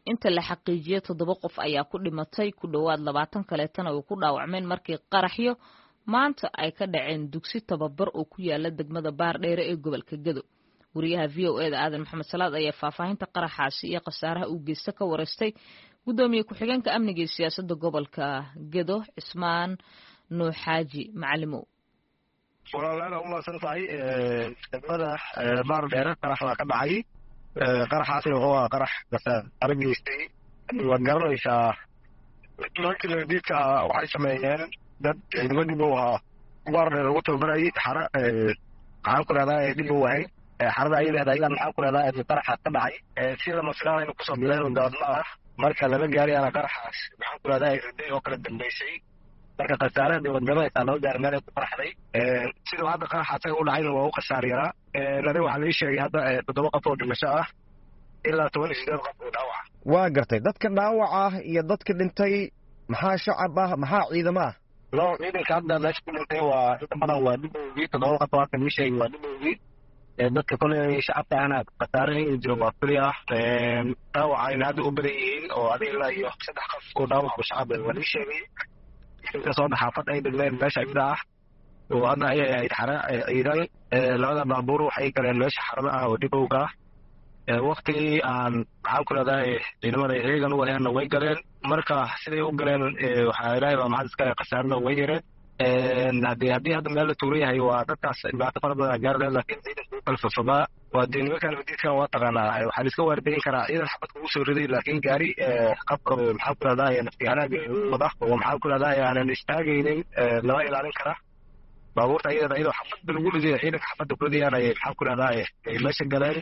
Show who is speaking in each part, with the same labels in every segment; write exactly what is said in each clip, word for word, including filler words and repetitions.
Speaker 1: inta la xaqiijiyay toddoba qof ayaa ku dhimatay ku dhowaad labaatan kaleetana ay ku dhaawacmeen markii qaraxyo maanta ay ka dhaceen dugsi tababar oo ku yaala degmada Baardheere ee gobolka Gedo. wariyaha V O A da Aadan Maxamed Salaad ayaa faahfaahinta qaraxaasi iyo qasaaraha uu geysta ka wareystay gudoomiye ku-xigeenka amniga iyo siyaasadda gobolka Gedo Cismaan Nuuxaaji Macalimow.
Speaker 2: walaalaha uma santahay degmada Baardheere qarax waa ka dhacay qaraxaasi oo ah qarax qasaare geystay waa garanaysaa markii dadka waxay sameeyeen dad ciidamada waa Baardheere ugu tababaray xara aan ku raadayay dib u wahay xarada ay leedahay ilaa maxaa ku raadayay qaraxa ka dhacay sida mas'alaha inuu ku soo bilaabay doodma ah marka laga gaaray ana qaraxaas maxaa ku raadayay riday oo kala dambeysay marka qasaarada wadamada ay loo gaaray meel ku qaraxday sidoo hadda qaraxaas uu dhacay waa uu qasaar yaraa lana waxa la sheegay hadda toddoba qof oo dhimasho ah ilaa toban iyo siddeed qof oo dhaawac
Speaker 3: waa gartay dadka dhaawaca ah iyo dadka dhintay maxaa shacab ah maxaa ciidamo ah
Speaker 2: loo ciidanka hadda meesha ku dhintay waa inta badan waa dhibowgii toddoba qof oo ka sheegay waa dhibowgii dadka kale shacabka ana qasaareen jiro waa kali ah dhaawaca ay hadda u badan yihiin oo adiga ilaa iyo saddex qof oo dhaawac shacab waa la sheegay inta soo dhaxafad ay degleen meesha ay daa oo hadda ay xara ciidan labada baabuur waxay galeen meesha xarada ah oo dhibowga waqtigii aan maxaa ku raadayay ciidamada eegan u waayna way galeen marka siday u galeen waxa ilaahay baa maxad iska qasaarna way yareen hadii hadii hadda meel la tuurayahay waa dadkaas dhibaato fara badan gaareen laakiin ciidanku kala fafaba waa diinimo kala midka waa taqaanaa waxa iska waardeyn karaa ciidan xabad ugu soo riday laakiin gaari qabka maxaa ku raadayay naftiyaanaga wadax oo maxaa ku raadayay aan istaagaynin laba ilaalin kara baabuurta iyada iyadoo xabad lagu riday ciidanka xabada ku ridayaan ay maxaa ku raadayay meesha galeen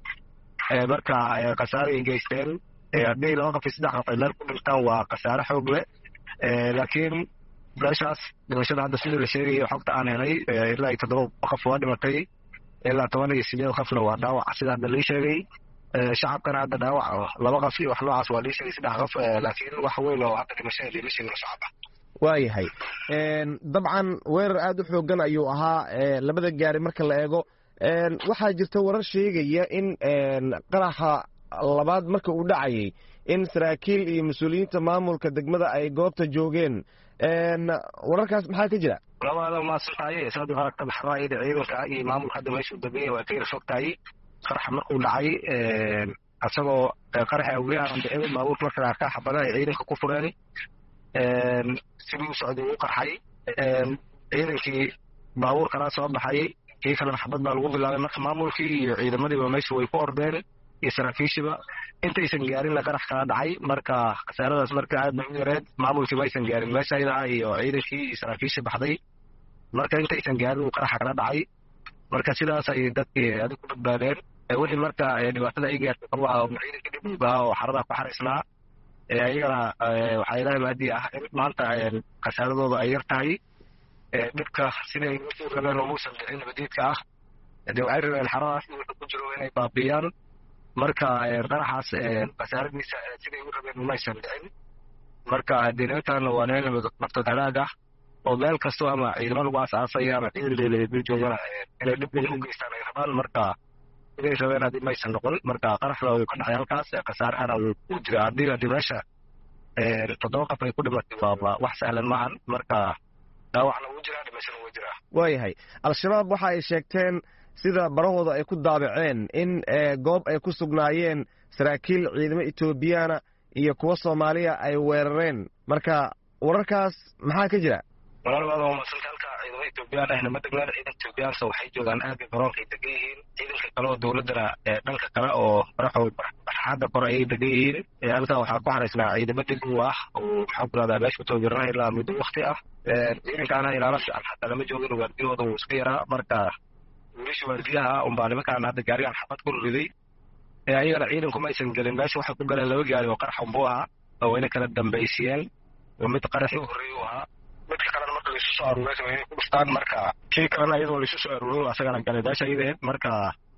Speaker 2: marka qasaare ay geysteen hadii loo qafay saddex qof ay ku dhintaan waa qasaare xoog leh laakiin meeshaas dhimashada hadda sidii la sheegay xogta aan helay ilaa iyo toddoba qof waa dhimatay ilaa toban iyo siddeed qofna waa dhaawac sida hadda la sheegay shacabkana hadda dhaawac laba qof iyo wax noocaas waa la sheegay saddex qof laakiin wax weyn oo hadda dhimashada la sheegay shacabka
Speaker 3: waayahay dabcan weerar aad u xoogan ayuu ahaa labada gaari marka la eego waxaa jirta warar sheegaya in qaraxa labaad marka uu dhacayay in saraakiil iyo mas-uuliyiinta maamulka degmada ay goobta joogeen wararkaas maxaa ka jira
Speaker 2: labada ma saxaayay sabab haragta baxraayada ciidanka iyo maamulka hadda meesha degmada waa kayr fogtaay qarax markuu dhacay asagoo qaraxa ugu aan dhicin maamulka markaa ka xabada ciidanka ku fureen sidii uu socday uu qarxay ciidankii baabuurkana soo baxay kii kale xabad baa lagu bilaabay marka maamulkii iyo ciidamadiiba meesha way ku ordeen iyo saraakiishiba intaysan gaarin la qarax kala dhacay marka qasaaradaas marka aad bay u yareed maamulkii baysan gaarin meesha iyada iyo ciidankii iyo saraakiisha baxday marka intaysan gaarin uu qarax kala dhacay marka sidaas ay dadkii aad ku badbaadeen wixii marka dhibaatada ay gaartay waa ciidankii dhibba oo xarada ku xariisnaa ayagana waxaa ilaahay maadii ah in maanta qasaaradooda ay yar tahay dhibka siday u rabeen oo muusan dhicin nabadiidka ah dee waxay rabeen xaradaas wuxuu ku jiro inay baabiyaan marka qaraxaas qasaaradiisa siday u rabeen umaysan dhicin marka diinatan waa neen naftood halaag ah oo meel kastoo ama ciidamo lagu asaasaya ama ciidan leeleedu joogana inay dhib u geystaan ay rabaan marka inay rabeen haddii maysan noqon marka qaraxda way ka dhacay halkaas qasaarahana wuu ku jira haddii haddii meesha toddoba qof ay ku dhimatay waa wax sahlan maahan marka dhaawacna wuu jiraa dhimashana wuu jiraa
Speaker 3: waayahay al-shabaab waxa ay sheegteen sida barahooda ay ku daabaceen in goob ay ku sugnaayeen saraakiil ciidamo Etoobiyaana iyo kuwa Soomaaliya ay weerareen marka wararkaas maxaa ka jira
Speaker 2: walaalada oo masalka ciidamo Etoobiyaan ahna madaxweynaha ciidanka Etoobiyaan soo waxay joogaan aad garoonka ay degan yihiin ciidanka kale oo dawladda dhanka kale oo baraxood barxada qor ay degan yihiin halka waxaa ku xariisnaa ciidamo dib u ah oo maxaa ku raadada meesha toogeerna ilaa muddo waqti ah ciidankana ilaa xataa lama joogin waardiyooda uu iska yaraa marka wiilasha waardiyaha umbaa nimankaan hadda gaarigan xabad ku riday ayagana ciidanku ma aysan gelin meesha waxay ku galeen laba gaari oo qarax unbuu ahaa oo wayna kala dambaysiyeen oo mid qaraxii u horreeyay u ahaa midka kalena marka laisu soo aruuray waynay ku dhuftaan marka kii kalena iyadoo laisu soo aruuray asagana galay meesha iyadeed marka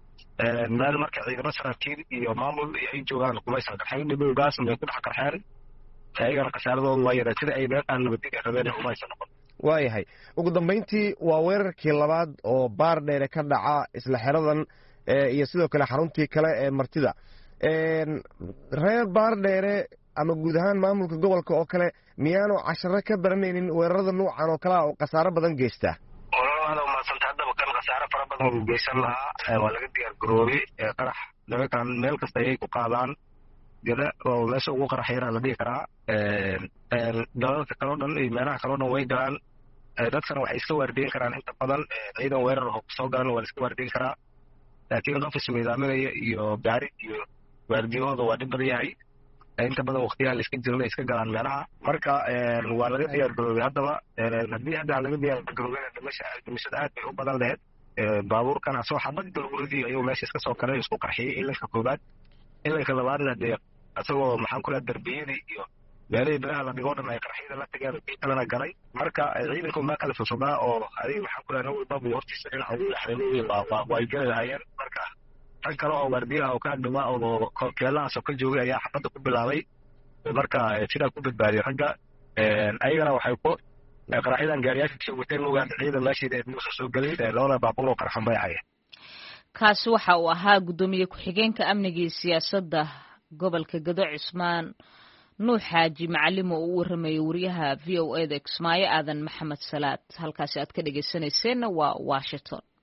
Speaker 2: meel marka ciidamo saraakiil iyo maamul ay joogaan kumaysan qarxayn dhibowgaas bay ku dhex qarxeen ayagana khasaaradooda waa yareen sida ay meelaan nabadgedya rabeen kumaysan noqon
Speaker 3: waayahay ugu dambayntii waa weerarkii labaad oo Baardheere ka dhaca isla xeradan iyo sidoo kale xaruntii kale ee martida reer baardheere ama guud ahaan maamulka gobolka oo kale miyaanu casharo ka baranaynin weerarada nuucan oo kalea oo khasaaro badan geystaa
Speaker 2: walaalaada umadsanta haddaba kan khasaaro fara badan uu geysan lahaa waa laga diyaar garoobay qarax nimankan meel kasta ayay ku qaadaan gada oo meesha ugu qarax yaraa la dhihi karaa dalalka kaloo dhan iyo meelaha kaloo dhan way galaan dadkana waxay iska waardiyen karaan inta badan ciidan weerar oo soo galan waa la iska waardiyen karaa laakiin qof ismiidaaminaya iyo gaari iyo waardiyahooda waa dhib badan yahay inta badan waqtiyaha la iska jirana iska galaan meelaha marka waa laga diyaar garoobay haddaba haddii hadda laga diyaar garoobay dhimashada aad bay u badan lahayd baabuurkan asoo xabad galguridii ayuu meesha iska soo kalay isku qarxiyey ilanka koobaad ilanka labaadna dee isagoo maxaan ku leha darbiyadii iyo meelihii biraha la dhigoo dhan ay qarxiyada la tageen bii kalena galay marka ciidanku maa kala fofogaa oo adiga maxaan ku leha nin walbaba hortiisa dhinaca way geli lahaayeen marka rag kale oo waardiyaha oo ka agdhama oo keelahaasoo ka joogay ayaa xabadda ku bilaabay marka sidaa ku badbaadiyay ragga ayagana waxay ku qaraxyadan gaariyaasha kasoo wateen ogaan ciidan meeshiida muusa soo gelay labada baabuur oo qarxan bay ahayeen
Speaker 1: kaasi waxa uu ahaa guddoomiye ku-xigeenka amniga iyo siyaasadda gobolka Gado Cismaan Nuux Xaaji Macallim oo u waramayay wariyaha V O A da Kismaayo Aadan Maxamed Salaad halkaasi aad ka dhageysaneyseen waa Washington.